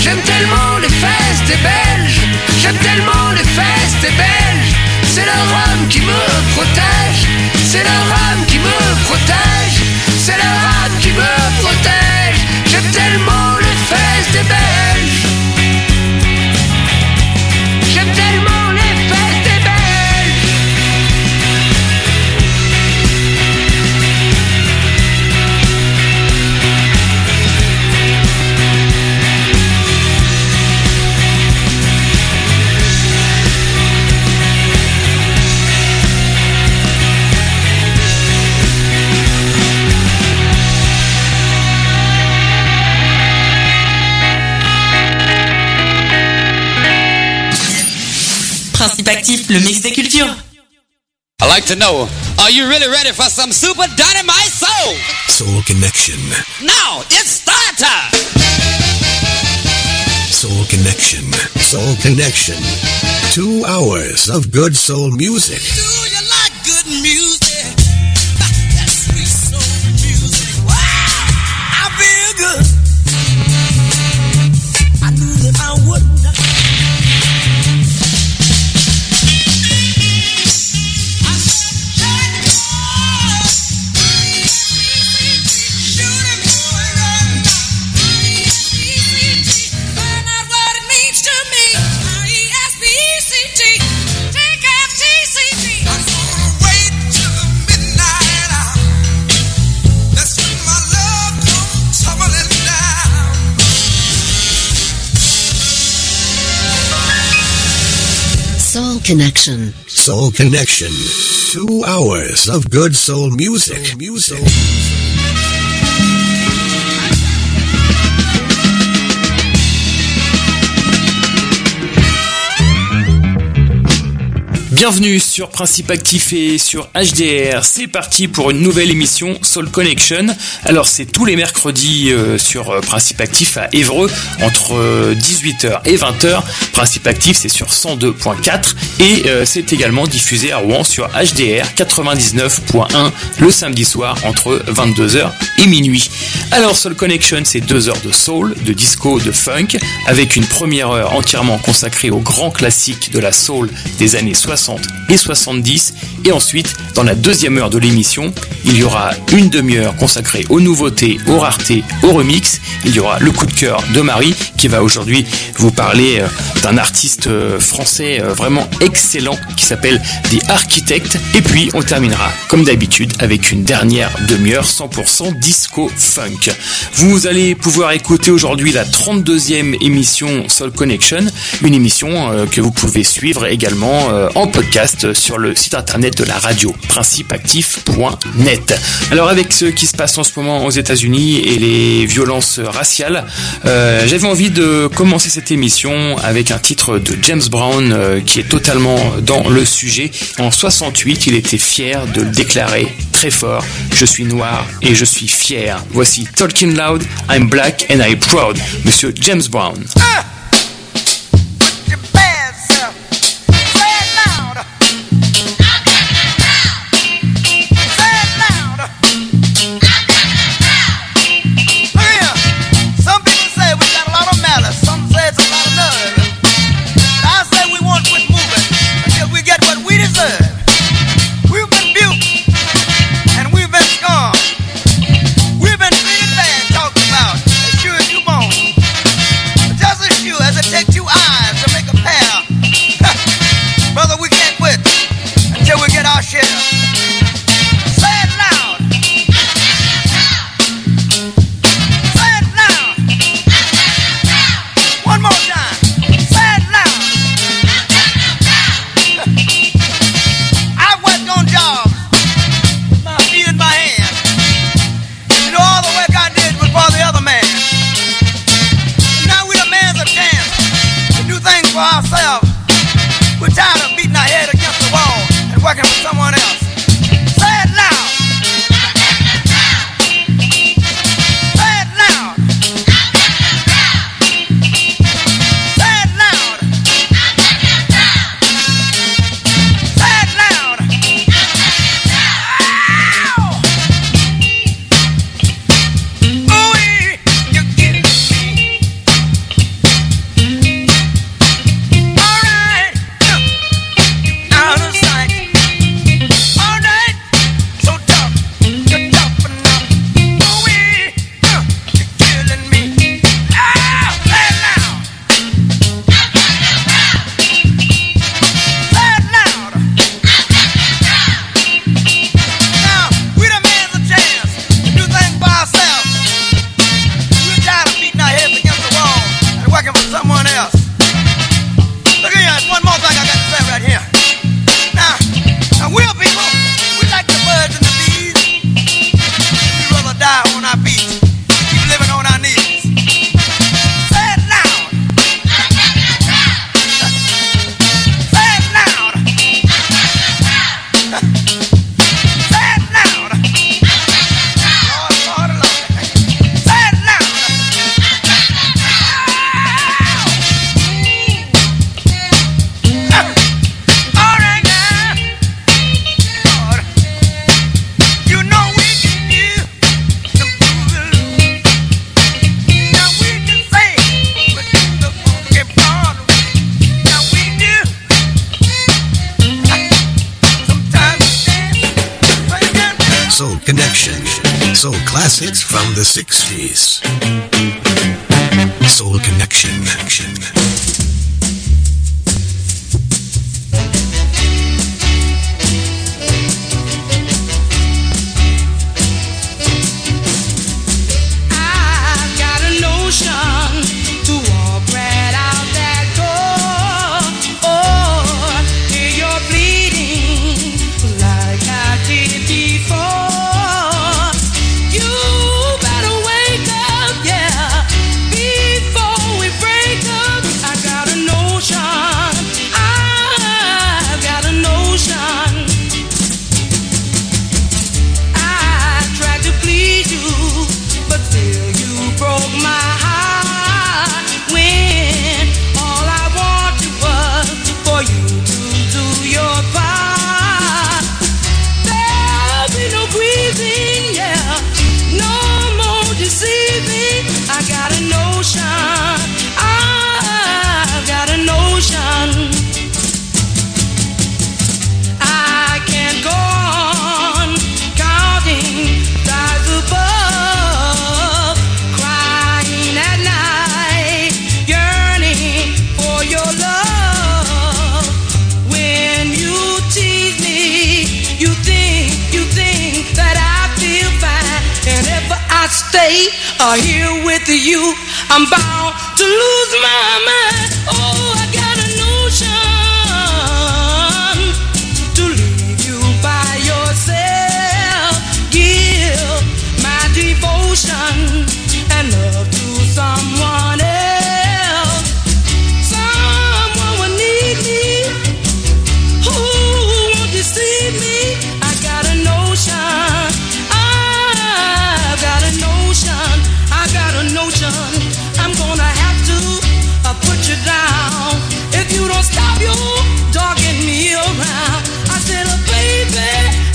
J'aime tellement les fesses des Belges. J'aime tellement les fesses des Belges. C'est le rhum qui me protège. C'est le rhum qui me protège. C'est le rhum qui me protège. J'aime tellement les fesses des Belges. J'aime tellement les fesses des Belges. Principe Actif, le mix des cultures. I'd like to know, are you really ready for some super dynamite soul? Soul Connection. Now, it's start time! Soul Connection. Soul Connection. 2 hours of good soul music. Do you like good music? That sweet soul music. Wow! I feel good. I knew that I would not. Soul Connection. Soul Connection. 2 hours of good soul music. Bienvenue sur Principe Actif et sur HDR, c'est parti pour une nouvelle émission Soul Connection. Alors c'est tous les mercredis sur Principe Actif à Évreux entre 18h et 20h. Principe Actif c'est sur 102.4 et c'est également diffusé à Rouen sur HDR 99.1 le samedi soir entre 22h et minuit. Alors Soul Connection c'est 2 heures de soul, de disco, de funk avec une première heure entièrement consacrée aux grands classiques de la soul des années 60 et 70 et ensuite dans la deuxième heure de l'émission il y aura une demi-heure consacrée aux nouveautés, aux raretés, aux remixes. Il y aura le coup de cœur de Marie qui va aujourd'hui vous parler d'un artiste français vraiment excellent qui s'appelle The Architect et puis on terminera comme d'habitude avec une dernière demi-heure 100% disco funk. Vous allez pouvoir écouter aujourd'hui la 32e émission Soul Connection, une émission que vous pouvez suivre également en podcast sur le site internet de la radio principeactif.net. Alors avec ce qui se passe en ce moment aux États-Unis et les violences raciales, j'avais envie de commencer cette émission avec un titre de James Brown qui est totalement dans le sujet. En 68, il était fier de le déclarer très fort: je suis noir et je suis fier. Voici Talking Loud, I'm Black and I'm Proud, Monsieur James Brown. classics from the 60s. Soul Connection. I've got a notion to walk right out that door. Oh, hear your bleeding like I did before. You better wake up, yeah, before we break up. I got a notion. I've got a notion. I tried to please you, but still you broke my heart. When all I wanted was for you to do your part. There'll be no grieving, yeah, no more deceiving. I got a notion. I've got a notion. I can't go on counting stars above, crying at night, yearning for your love. When you tease me, you think that I feel fine, and if I stay here with you, I'm bound to lose my mind. Oh, I got a notion to leave you by yourself. Give my devotion and love to someone else. Someone will need me, who won't deceive me. I got a notion. I've got a notion. I got a notion. I'm gonna have to put you down if you don't stop your dogging me around. I said, baby,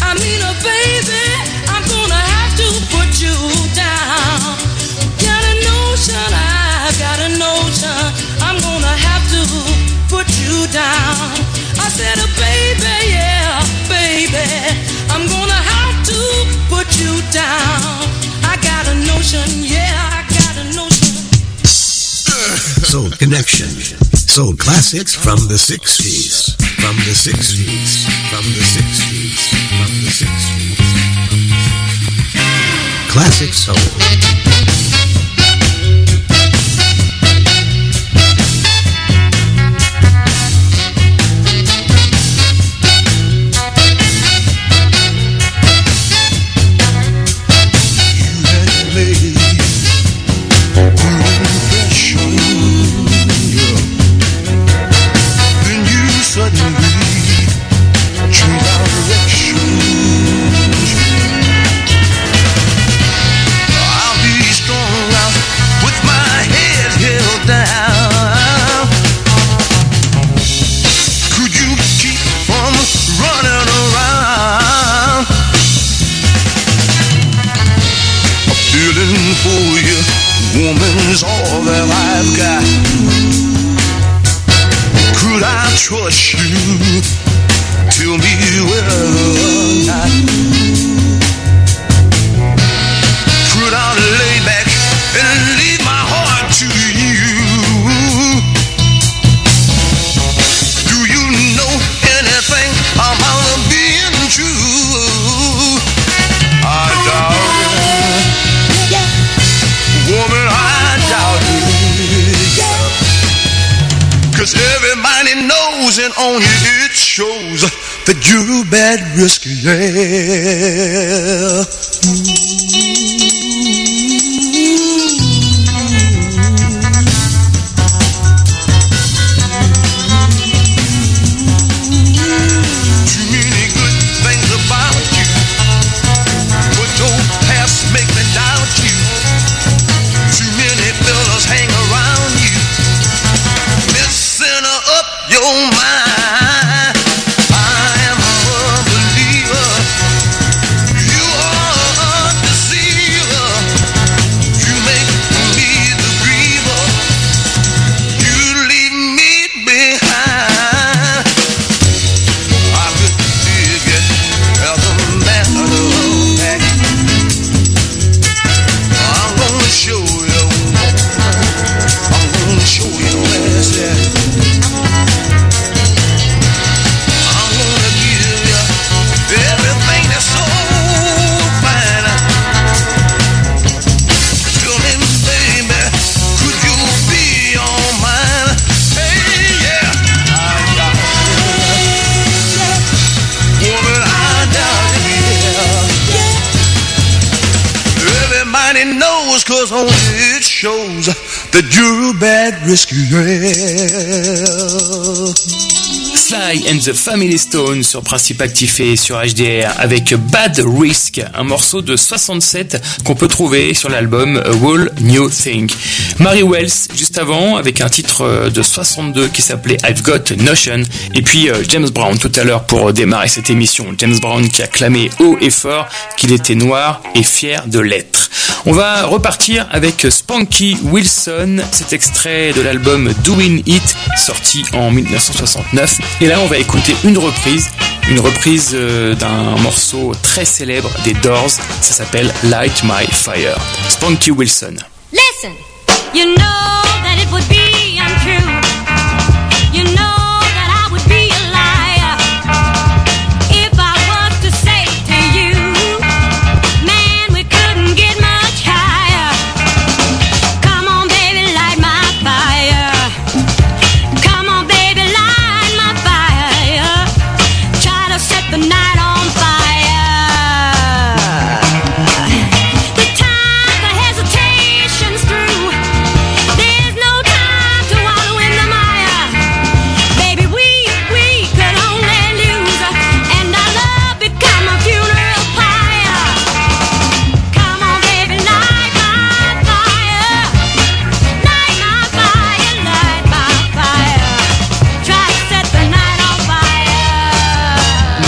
I'm gonna have to put you down. Got a notion, I got a notion. I'm gonna have to put you down. I said, baby, yeah, baby, I'm gonna have to put you down. I got a notion, yeah, I got a notion. Soul Connection. Soul classics from the 60s. From the 60s. From the 60s. From the 60s. Classic soul. Woman's all that I've got. Could I trust you? Tell me whether or not. Could I lay back and leave my heart to you? Do you know anything about being true? I doubt it. Woman, I doubt it. 'Cause everybody knows and on you it shows that you're a bad risk, yeah. Too many good things about you, but your past make me doubt you. Too many fellas hang around you, messing up your mind. I am a believer, you are a deceiver. You make me the griever, you leave me behind. I could dig it as a matter of fact. and he knows, cause on it shows that you're a bad risky girl. Sly and the Family Stone sur Principe Actif et sur HDR avec Bad Risk, un morceau de 67 qu'on peut trouver sur l'album A Whole New Thing. Mary Wells juste avant avec un titre de 62 qui s'appelait I've Got a Notion, et puis James Brown tout à l'heure pour démarrer cette émission. James Brown qui a clamé haut et fort qu'il était noir et fier de l'être. On va repartir avec Spanky Wilson, cet extrait de l'album Doing It sorti en 1969. Et là, on va écouter une reprise d'un morceau très célèbre des Doors. Ça s'appelle Light My Fire. Spanky Wilson. Listen, you know that it would be untrue. You know that I would be a liar if I was to say to you, man, we couldn't get much higher. Come on, baby, light my fire. Come on, baby, light my fire. Try to set the night on fire. The time for hesitation's through. There's no time to wallow in the mire. Baby, we could only lose, and our love become a funeral pyre. Come on, baby, light my fire. Light my fire, light my fire. Try to set the night on fire.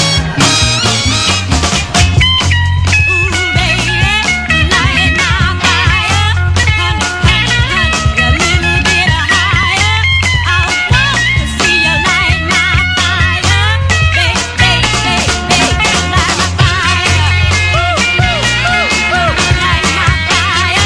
Ooh, baby, light my fire. Honey, honey, honey, a little bit higher. I want to see you light my fire. Baby, baby, baby, light my fire. Ooh, ooh, ooh, ooh, light my fire.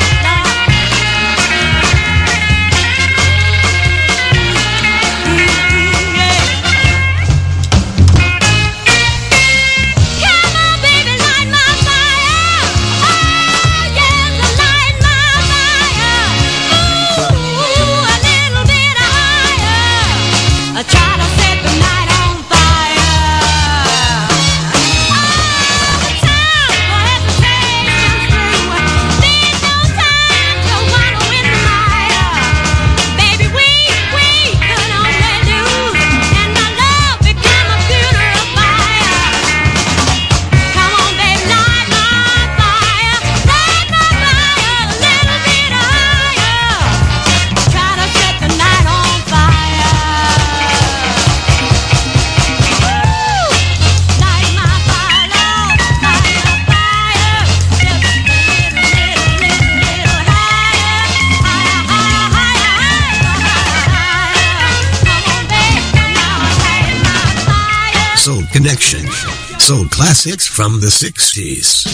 Come on, baby, light my fire. Oh, yes, light my fire. Ooh, a little bit higher. I try to set the night on fire. The time for hesitation's through. There's no time to wallow in the mire. Baby, we could only lose, and our love become a funeral fire. Come on, baby, light my fire. Light my fire a little bit higher. Try to set the night on fire. Light my fire, Lord, light my fire. Just a little higher. Higher, higher, higher. Come on, baby, now light my fire. Soul Connection. Soul classics from the 60s.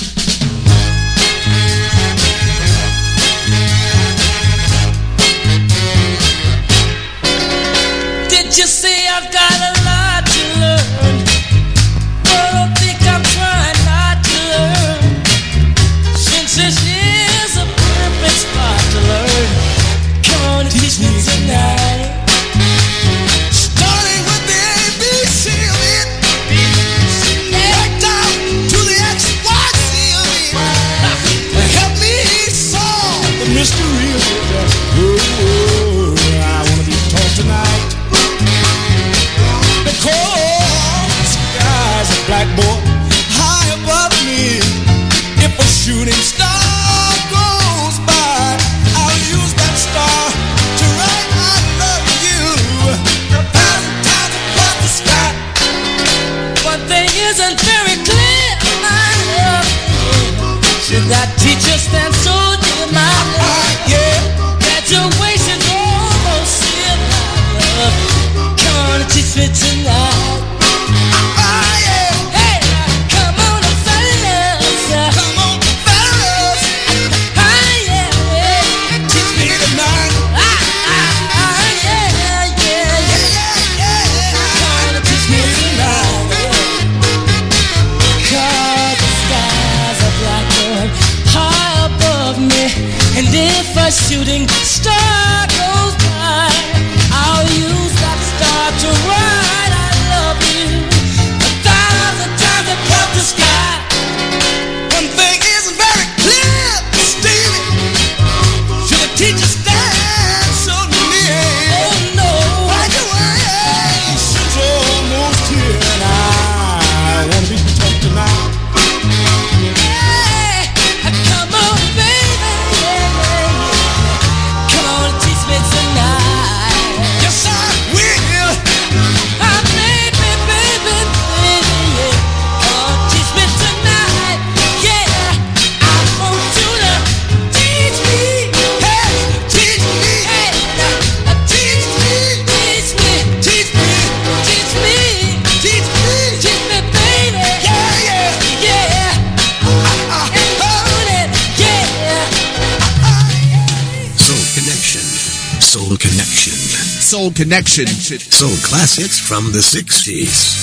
Did you see I've got a lot to learn? Oh, don't think I'm trying not to learn. Since this is a perfect spot to learn, come on and teach me tonight. Starting with the ABC of it, right down to the XYZ of it. Help me solve the mystery of it. Oh, I wanna be taught tonight. Because the sky's a blackboard high above me. If a shooting star goes by, I'll use that star to write I love you 1,000 times across the sky. One thing isn't very clear, my love. Should that teacher stand so near my love? Yeah, Graduation's almost in, my love. Come on and teach me tonight. yeah. Hey, come on and fellas. Come on, fellas, Yeah, yeah. teach me tonight. Yeah, yeah. Come on and teach me tonight. 'Cause the skies are blackbird high above me, and if a shooting star goes by, I'll use that star to write I Soul Connection. Soul Connection. Soul classics from the 60s.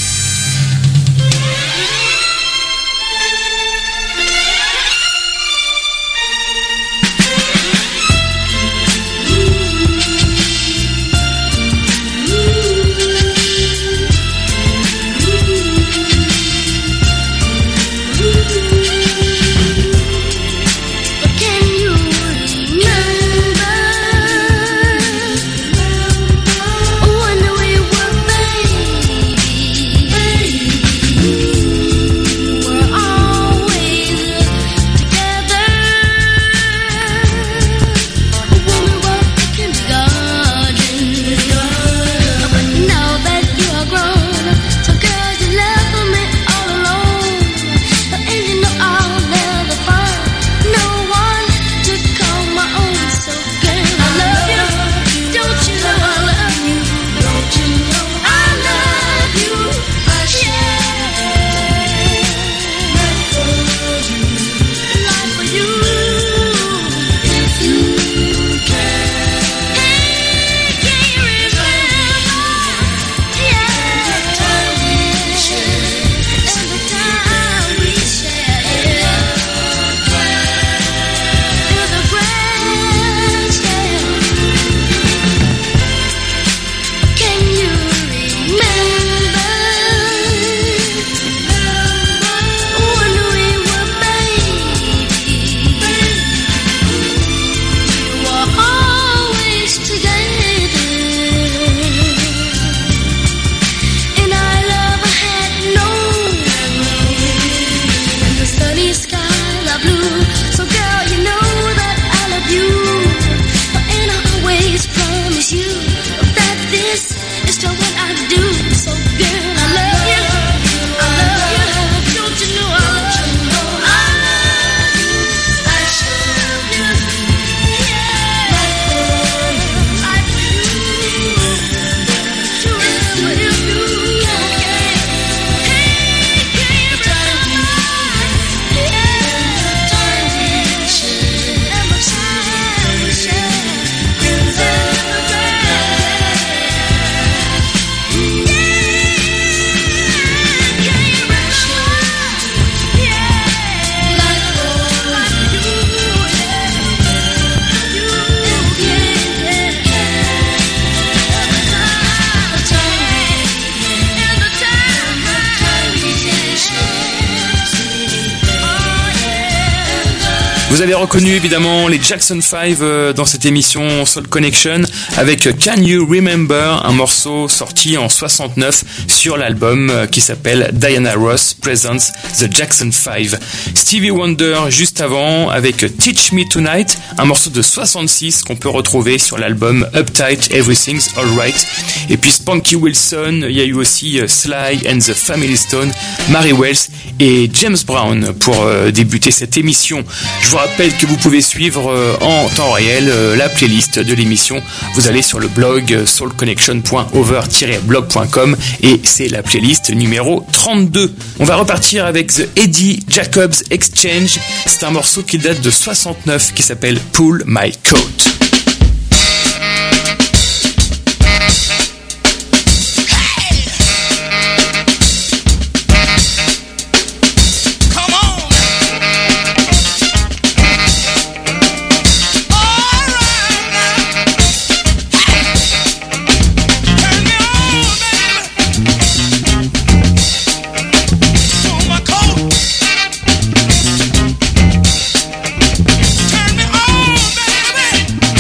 Vous avez reconnu évidemment les Jackson 5 dans cette émission Soul Connection avec Can You Remember, un morceau sorti en 69 sur l'album qui s'appelle Diana Ross Presents The Jackson 5. Stevie Wonder juste avant avec Teach Me Tonight, un morceau de 66 qu'on peut retrouver sur l'album Uptight Everything's Alright. Et puis Spanky Wilson, il y a eu aussi Sly and the Family Stone, Mary Wells et James Brown pour débuter cette émission. Je vous rappelle que vous pouvez suivre en temps réel la playlist de l'émission. Vous allez sur le blog soulconnection.over-blog.com et c'est la playlist numéro 32. On va repartir avec The Eddie Jacobs Exchange. C'est un morceau qui date de 69 qui s'appelle Pull My Coat. Turn me on, baby.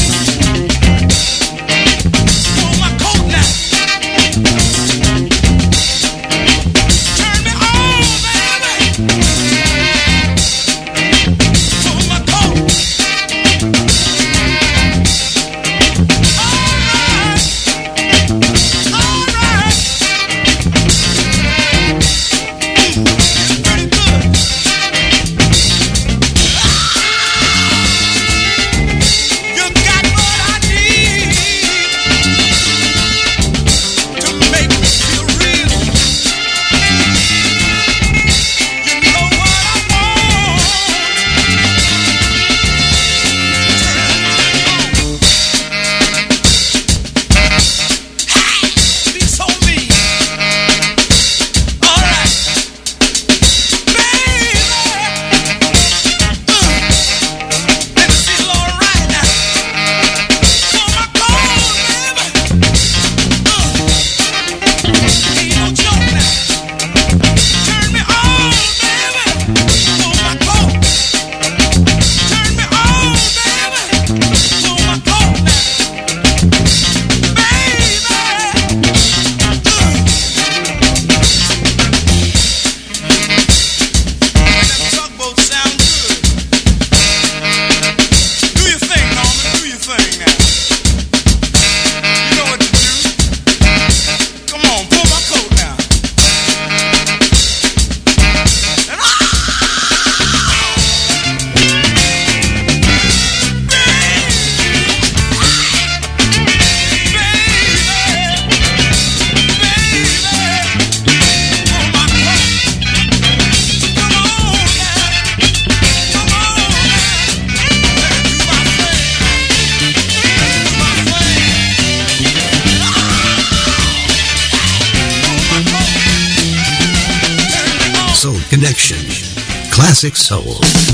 Connection. Classic Soul.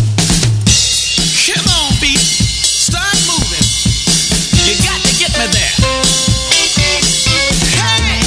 Come on, beat. Start moving. You got to get me there. Hey!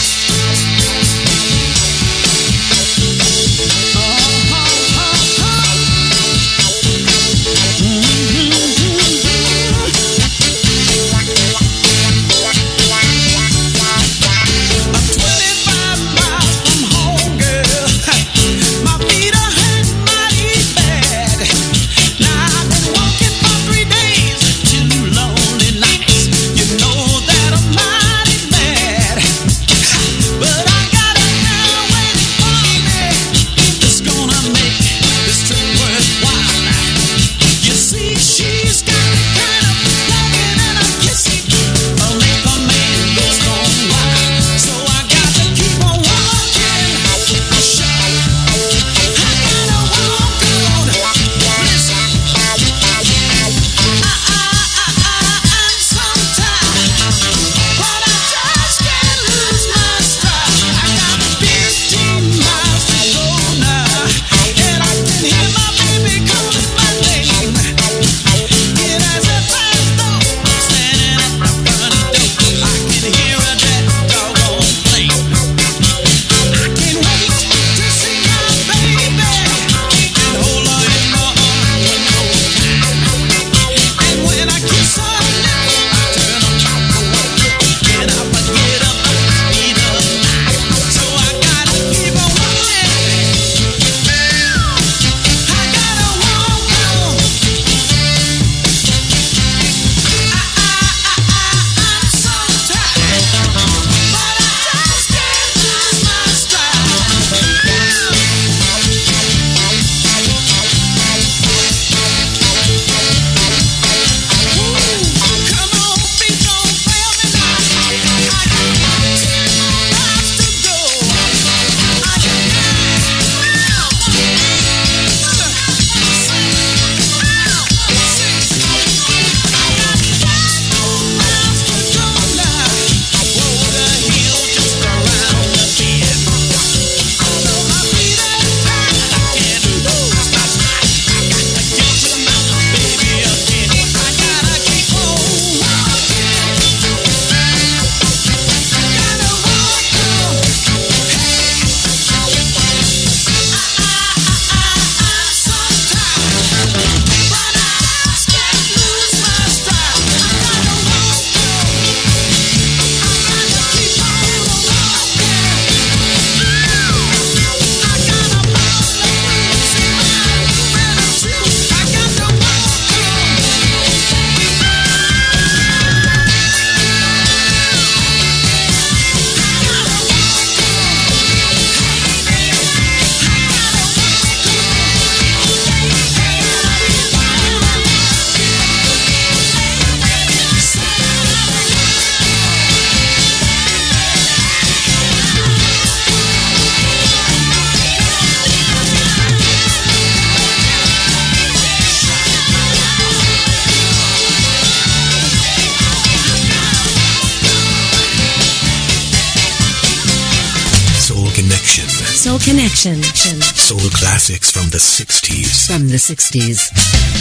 Soul Connection. Soul classics from the 60s. From the 60s.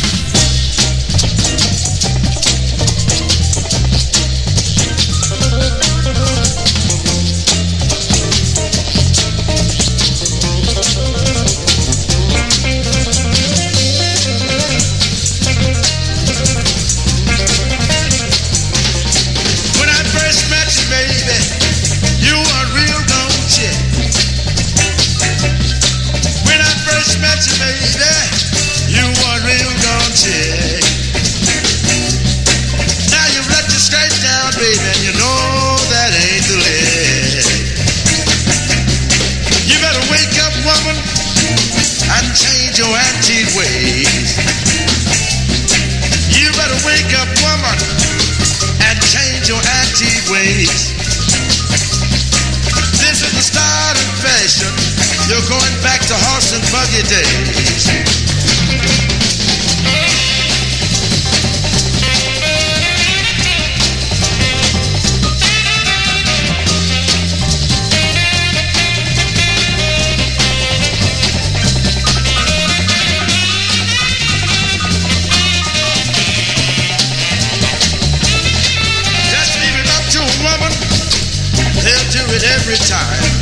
When I first met you, baby, you were a real gold chick. When I first met you, baby, you were a real gold chick. Now you've let your skirt down, baby, and you know that ain't the lick. You better wake up, woman, and change your antique ways. You better wake up, woman, and change your antique ways. This is the start of fashion. You're going back to horse and buggy days. every time.